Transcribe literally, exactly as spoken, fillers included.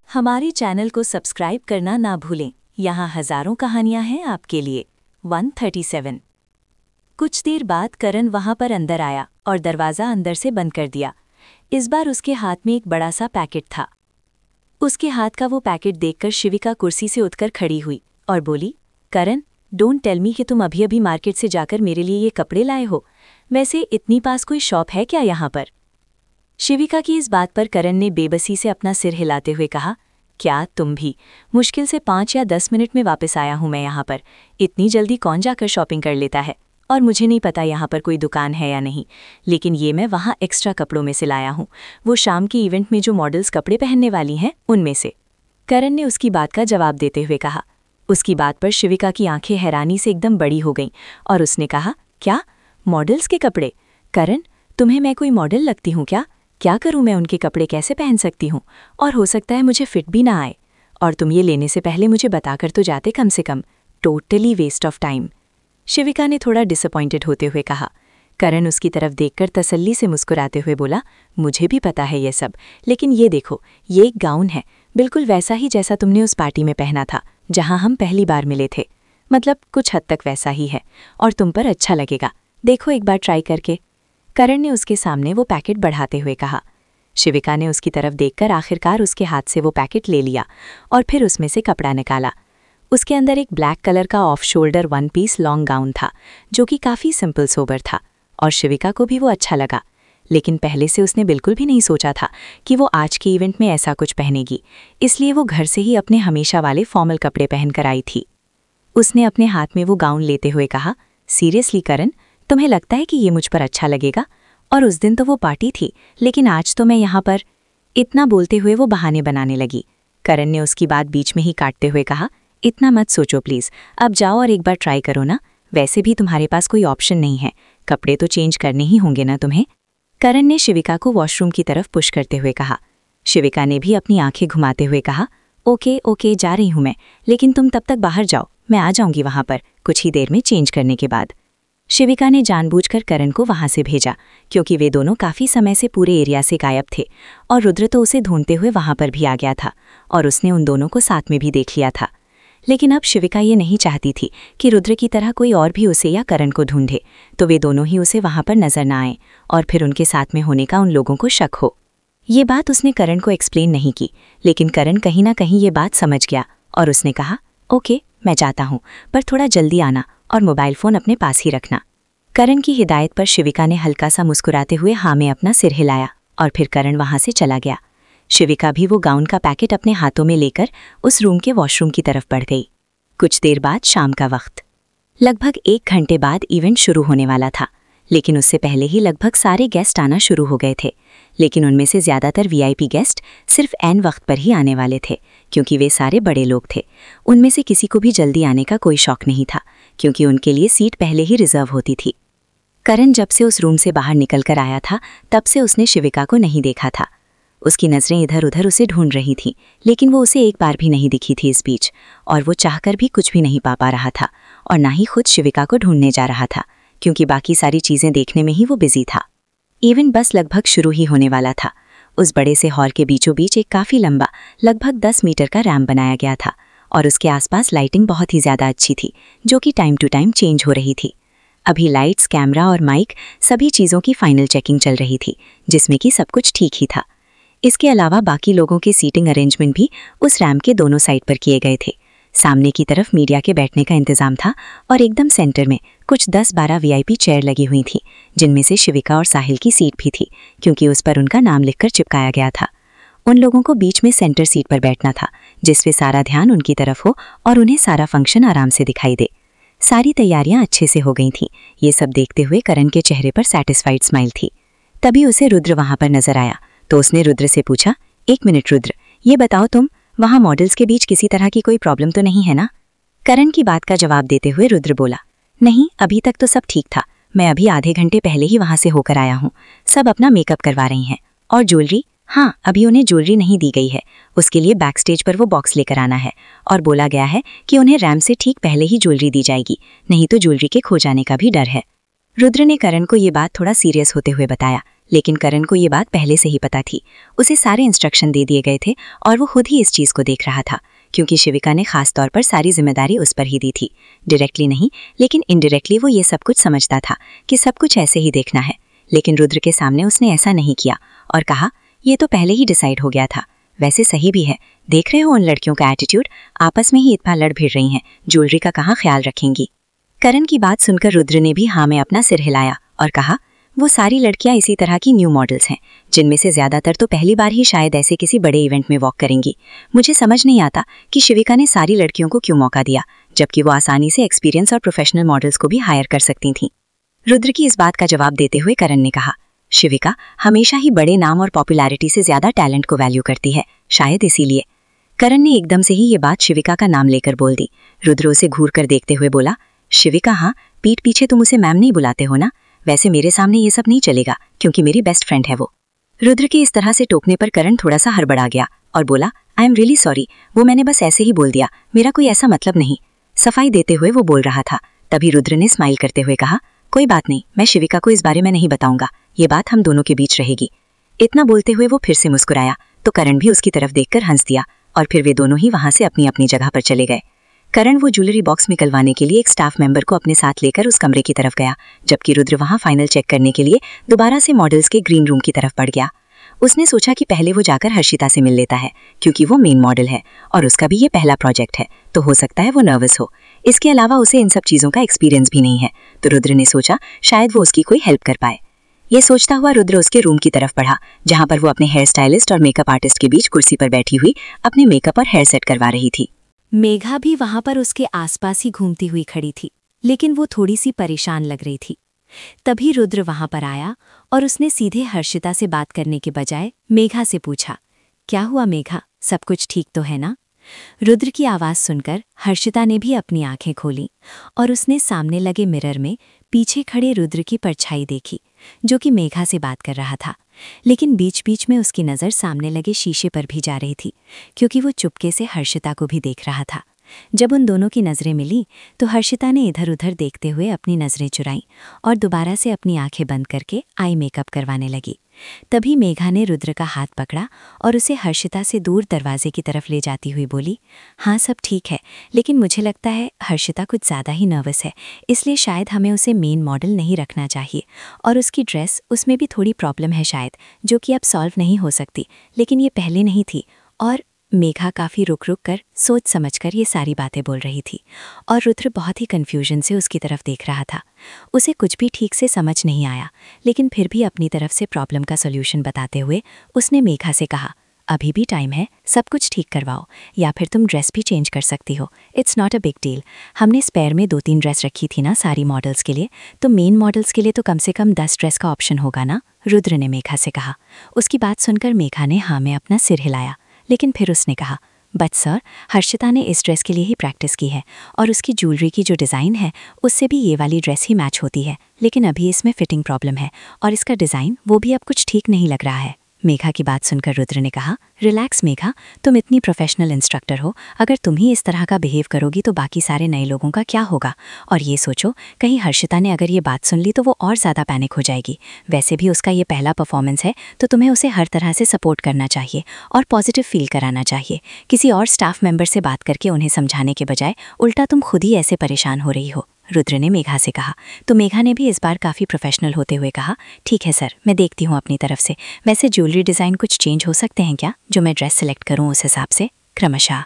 हमारे चैनल को सब्सक्राइब करना ना भूलें। यहाँ हजारों कहानियां हैं आपके लिए। एक सौ सैंतीस। कुछ देर बाद करण वहां पर अंदर आया और दरवाज़ा अंदर से बंद कर दिया। इस बार उसके हाथ में एक बड़ा सा पैकेट था। उसके हाथ का वो पैकेट देखकर शिविका कुर्सी से उठकर खड़ी हुई और बोली, करण, डोंट टेल मी कि तुम अभी अभी मार्केट से जाकर मेरे लिए ये कपड़े लाए हो। वैसे इतनी पास कोई शॉप है क्या यहाँ पर? शिविका की इस बात पर करण ने बेबसी से अपना सिर हिलाते हुए कहा, क्या तुम भी? मुश्किल से पाँच या दस मिनट में वापस आया हूं मैं यहाँ पर। इतनी जल्दी कौन जाकर शॉपिंग कर लेता है? और मुझे नहीं पता यहाँ पर कोई दुकान है या नहीं, लेकिन ये मैं वहाँ एक्स्ट्रा कपड़ों में से लाया हूँ, वो शाम के इवेंट में जो मॉडल्स कपड़े पहनने वाली हैं उनमें से। करण ने उसकी बात का जवाब देते हुए कहा। उसकी बात पर शिविका की आंखें हैरानी से एकदम बड़ी हो गईं और उसने कहा, क्या मॉडल्स के कपड़े? करण, तुम्हें मैं कोई मॉडल लगती हूँ क्या? क्या करूं मैं उनके कपड़े कैसे पहन सकती हूँ? और हो सकता है मुझे फिट भी ना आए। और तुम ये लेने से पहले मुझे बताकर तो जाते कम से कम। Totally waste of time. Shivika ने थोड़ा डिसअपॉइंटेड होते हुए कहा। करण उसकी तरफ देखकर तसल्ली से मुस्कुराते हुए बोला, मुझे भी पता है ये सब, लेकिन ये देखो, ये एक गाउन है, बिल्कुल वैसा ही जैसा तुमने उस पार्टी में पहना था जहाँ हम पहली बार मिले थे। मतलब कुछ हद तक वैसा ही है और तुम पर अच्छा लगेगा। देखो एक बार ट्राई करके। करण ने उसके सामने वो पैकेट बढ़ाते हुए कहा। शिविका ने उसकी तरफ देखकर आखिरकार उसके हाथ से वो पैकेट ले लिया और फिर उसमें से कपड़ा निकाला। उसके अंदर एक ब्लैक कलर का off shoulder one piece long gown था, जो कि काफ़ी सिंपल सोबर था और शिविका को भी वो अच्छा लगा। लेकिन पहले से उसने बिल्कुल भी नहीं सोचा था कि वो आज के इवेंट में ऐसा कुछ पहनेगी, इसलिए वो घर से ही अपने हमेशा वाले फॉर्मल कपड़े पहनकर आई थी। उसने अपने हाथ में वो गाउन लेते हुए कहा, सीरियसली करण, तुम्हें लगता है कि ये मुझ पर अच्छा लगेगा? और उस दिन तो वो पार्टी थी, लेकिन आज तो मैं यहाँ पर। इतना बोलते हुए वो बहाने बनाने लगी। करण ने उसकी बात बीच में ही काटते हुए कहा, इतना मत सोचो प्लीज़, अब जाओ और एक बार ट्राई करो ना। वैसे भी तुम्हारे पास कोई ऑप्शन नहीं है, कपड़े तो चेंज करने ही होंगे ना तुम्हें। करण ने शिविका को वॉशरूम की तरफ पुश करते हुए कहा। शिविका ने भी अपनी आंखें घुमाते हुए कहा, ओके ओके जा रही हूँ मैं, लेकिन तुम तब तक बाहर जाओ, मैं आ जाऊंगी वहाँ पर कुछ ही देर में चेंज करने के बाद। शिविका ने जानबूझकर करण को वहां से भेजा, क्योंकि वे दोनों काफ़ी समय से पूरे एरिया से गायब थे और रुद्र तो उसे ढूंढते हुए वहां पर भी आ गया था और उसने उन दोनों को साथ में भी देख लिया था। लेकिन अब शिविका ये नहीं चाहती थी कि रुद्र की तरह कोई और भी उसे या करण को ढूंढे, तो वे दोनों ही उसे वहां पर नजर न आए और फिर उनके साथ में होने का उन लोगों को शक हो। ये बात उसने करण को एक्सप्लेन नहीं की, लेकिन करण कहीं ना कहीं ये बात समझ गया और उसने कहा, ओके मैं जाता हूँ, पर थोड़ा जल्दी आना और मोबाइल फ़ोन अपने पास ही रखना। करण की हिदायत पर शिविका ने हल्का सा मुस्कुराते हुए हाँ में अपना सिर हिलाया और फिर करण वहां से चला गया। शिविका भी वो गाउन का पैकेट अपने हाथों में लेकर उस रूम के वॉशरूम की तरफ बढ़ गई। कुछ देर बाद शाम का वक्त। लगभग एक घंटे बाद इवेंट शुरू होने वाला था, लेकिन उससे पहले ही लगभग सारे गेस्ट आना शुरू हो गए थे। लेकिन उनमें से ज़्यादातर वीआईपी गेस्ट सिर्फ ऐन वक्त पर ही आने वाले थे, क्योंकि वे सारे बड़े लोग थे। उनमें से किसी को भी जल्दी आने का कोई शौक नहीं था, क्योंकि उनके लिए सीट पहले ही रिजर्व होती थी। करण जब से उस रूम से बाहर निकल कर आया था, तब से उसने शिविका को नहीं देखा था। उसकी नज़रें इधर उधर उसे ढूंढ रही थीं, लेकिन वो उसे एक बार भी नहीं दिखी थी इस बीच, और वो चाहकर भी कुछ भी नहीं पा पा रहा था और ना ही खुद शिविका को ढूंढने जा रहा था, क्योंकि बाकी सारी चीज़ें देखने में ही वो बिजी था। इवेंट बस लगभग शुरू ही होने वाला था। उस बड़े से हॉल के बीचों बीच एक काफ़ी लंबा, लगभग दस मीटर का रैम्प बनाया गया था और उसके आसपास लाइटिंग बहुत ही ज़्यादा अच्छी थी, जो कि टाइम टू टाइम चेंज हो रही थी। अभी लाइट्स, कैमरा और माइक सभी चीज़ों की फाइनल चेकिंग चल रही थी, जिसमें कि सब कुछ ठीक ही था। इसके अलावा बाकी लोगों के सीटिंग अरेंजमेंट भी उस रैम्प के दोनों साइड पर किए गए थे। सामने की तरफ मीडिया के बैठने का इंतजाम था और एकदम सेंटर में कुछ दस बारह वीआईपी चेयर लगी हुई थी, जिनमें से शिविका और साहिल की सीट भी थी, क्योंकि उस पर उनका नाम लिखकर चिपकाया गया था। उन लोगों को बीच में सेंटर सीट पर बैठना था, जिससे सारा ध्यान उनकी तरफ हो और उन्हें सारा फंक्शन आराम से दिखाई दे। सारी तैयारियां अच्छे से हो गई थीं। ये सब देखते हुए करण के चेहरे पर सैटिस्फाइड स्माइल थी। तभी उसे रुद्र वहां पर नजर आया, तो उसने रुद्र से पूछा, एक मिनट रुद्र, ये बताओ तुम, वहाँ मॉडल्स के बीच किसी तरह की कोई प्रॉब्लम तो नहीं है ना? करण की बात का जवाब देते हुए रुद्र बोला, नहीं, अभी तक तो सब ठीक था। मैं अभी आधे घंटे पहले ही वहाँ से होकर आया हूँ। सब अपना मेकअप करवा रही हैं। और ज्वेलरी, हाँ, अभी उन्हें ज्वेलरी नहीं दी गई है, उसके लिए बैक स्टेज पर वो बॉक्स लेकर आना है और बोला गया है कि उन्हें रैम्प से ठीक पहले ही ज्वेलरी दी जाएगी, नहीं तो ज्वेलरी के खो जाने का भी डर है। रुद्र ने करण को ये बात थोड़ा सीरियस होते हुए बताया, लेकिन करण को ये बात पहले से ही पता थी। उसे सारे इंस्ट्रक्शन दे दिए गए थे और वो खुद ही इस चीज़ को देख रहा था, क्योंकि शिविका ने खास तौर पर सारी जिम्मेदारी उस पर ही दी थी। डायरेक्टली नहीं, लेकिन इनडायरेक्टली वो ये सब कुछ समझता था कि सब कुछ ऐसे ही देखना है। लेकिन रुद्र के सामने उसने ऐसा नहीं किया और कहा, ये तो पहले ही डिसाइड हो गया था। वैसे सही भी है, देख रहे हो उन लड़कियों का एटीट्यूड, आपस में ही इतना लड़ भिड़ रही हैं, ज्वेलरी का कहाँ ख्याल रखेंगी। करण की बात सुनकर रुद्र ने भी हाँ में अपना सिर हिलाया और कहा, वो सारी लड़कियां इसी तरह की न्यू मॉडल्स हैं, जिनमें से ज्यादातर तो पहली बार ही शायद ऐसे किसी बड़े इवेंट में वॉक करेंगी। मुझे समझ नहीं आता कि शिविका ने सारी लड़कियों को क्यों मौका दिया, जबकि वो आसानी से एक्सपीरियंस और प्रोफेशनल मॉडल्स को भी हायर कर सकती थीं। रुद्र की इस बात का जवाब देते हुए करण ने कहा, शिविका हमेशा ही बड़े नाम और पॉपुलैरिटी से ज्यादा टैलेंट को वैल्यू करती है, शायद इसीलिए। करण ने एकदम से ही ये बात शिविका का नाम लेकर बोल दी। रुद्र उसे घूर कर देखते हुए बोला, शिविका, हाँ, पीठ पीछे तुम उसे मैम नहीं बुलाते हो ना? वैसे मेरे सामने ये सब नहीं चलेगा, क्योंकि मेरी बेस्ट फ्रेंड है वो। रुद्र के इस तरह से टोकने पर करण थोड़ा सा हड़बड़ा गया और बोला, आई एम रियली सॉरी, वो मैंने बस ऐसे ही बोल दिया, मेरा कोई ऐसा मतलब नहीं। सफाई देते हुए वो बोल रहा था। तभी रुद्र ने स्माइल करते हुए कहा, कोई बात नहीं, मैं शिविका को इस बारे में नहीं बताऊंगा, ये बात हम दोनों के बीच रहेगी। इतना बोलते हुए वो फिर से मुस्कुराया तो करण भी उसकी तरफ देखकर हंस दिया और फिर वे दोनों ही वहां से अपनी अपनी जगह पर चले गए। करण वो ज्वेलरी बॉक्स निकलवाने के लिए एक स्टाफ मेंबर को अपने साथ लेकर उस कमरे की तरफ गया, जबकि रुद्र वहां फाइनल चेक करने के लिए दोबारा से मॉडल्स के ग्रीन रूम की तरफ बढ़ गया। उसने सोचा कि पहले वो जाकर हर्षिता से मिल लेता है, क्योंकि वो मेन मॉडल है और उसका भी ये पहला प्रोजेक्ट है, तो हो सकता है वो नर्वस हो। इसके अलावा उसे इन सब चीज़ों का एक्सपीरियंस भी नहीं है, तो रुद्र ने सोचा शायद वो उसकी कोई हेल्प कर पाए। ये सोचता हुआ रुद्र उसके रूम की तरफ बढ़ा, जहाँ पर वो अपने हेयर स्टाइलिस्ट और मेकअप आर्टिस्ट के बीच कुर्सी पर बैठी हुई अपने मेकअप और हेयर सेट करवा रही थी। मेघा भी वहां पर उसके आसपास ही घूमती हुई खड़ी थी, लेकिन वो थोड़ी सी परेशान लग रही थी। तभी रुद्र वहां पर आया और उसने सीधे हर्षिता से बात करने के बजाय मेघा से पूछा, क्या हुआ मेघा, सब कुछ ठीक तो है ना? रुद्र की आवाज़ सुनकर हर्षिता ने भी अपनी आंखें खोली और उसने सामने लगे मिरर में पीछे खड़े रुद्र की परछाई देखी, जो कि मेघा से बात कर रहा था। लेकिन बीच बीच में उसकी नज़र सामने लगे शीशे पर भी जा रही थी, क्योंकि वो चुपके से हर्षिता को भी देख रहा था। जब उन दोनों की नज़रें मिली तो हर्षिता ने इधर उधर देखते हुए अपनी नज़रें चुराईं और दोबारा से अपनी आंखें बंद करके आई मेकअप करवाने लगी। तभी मेघा ने रुद्र का हाथ पकड़ा और उसे हर्षिता से दूर दरवाजे की तरफ ले जाती हुई बोली, हाँ सब ठीक है, लेकिन मुझे लगता है हर्षिता कुछ ज़्यादा ही नर्वस है, इसलिए शायद हमें उसे मेन मॉडल नहीं रखना चाहिए। और उसकी ड्रेस, उसमें भी थोड़ी प्रॉब्लम है शायद, जो कि अब सॉल्व नहीं हो सकती, लेकिन ये पहले नहीं थी। और मेघा काफ़ी रुक रुक कर सोच समझकर ये सारी बातें बोल रही थी और रुद्र बहुत ही कन्फ्यूजन से उसकी तरफ देख रहा था। उसे कुछ भी ठीक से समझ नहीं आया, लेकिन फिर भी अपनी तरफ से प्रॉब्लम का सॉल्यूशन बताते हुए उसने मेघा से कहा, अभी भी टाइम है, सब कुछ ठीक करवाओ, या फिर तुम ड्रेस भी चेंज कर सकती हो, it's not a big deal. हमने स्पेयर में दो तीन ड्रेस रखी थी ना सारी मॉडल्स के लिए, तो मेन मॉडल्स के लिए तो कम से कम दस ड्रेस का ऑप्शन होगा ना, रुद्र ने मेघा से कहा। उसकी बात सुनकर मेघा ने हाँ में अपना सिर हिलाया, लेकिन फिर उसने कहा, बट सर, हर्षिता ने इस ड्रेस के लिए ही प्रैक्टिस की है और उसकी ज्वेलरी की जो डिज़ाइन है उससे भी ये वाली ड्रेस ही मैच होती है, लेकिन अभी इसमें फिटिंग प्रॉब्लम है और इसका डिज़ाइन वो भी अब कुछ ठीक नहीं लग रहा है। मेघा की बात सुनकर रुद्र ने कहा, रिलैक्स मेघा, तुम इतनी प्रोफेशनल इंस्ट्रक्टर हो, अगर तुम ही इस तरह का बिहेव करोगी तो बाकी सारे नए लोगों का क्या होगा? और ये सोचो, कहीं हर्षिता ने अगर ये बात सुन ली तो वो और ज़्यादा पैनिक हो जाएगी। वैसे भी उसका ये पहला परफॉर्मेंस है, तो तुम्हें उसे हर तरह से सपोर्ट करना चाहिए और पॉजिटिव फील कराना चाहिए। किसी और स्टाफ मेंबर से बात करके उन्हें समझाने के बजाय उल्टा तुम खुद ही ऐसे परेशान हो रही हो, रुद्र ने मेघा से कहा। तो मेघा ने भी इस बार काफ़ी प्रोफेशनल होते हुए कहा, ठीक है सर, मैं देखती हूँ अपनी तरफ से। वैसे ज्वेलरी डिज़ाइन कुछ चेंज हो सकते हैं क्या, जो मैं ड्रेस सेलेक्ट करूँ उस हिसाब से, क्रमशः।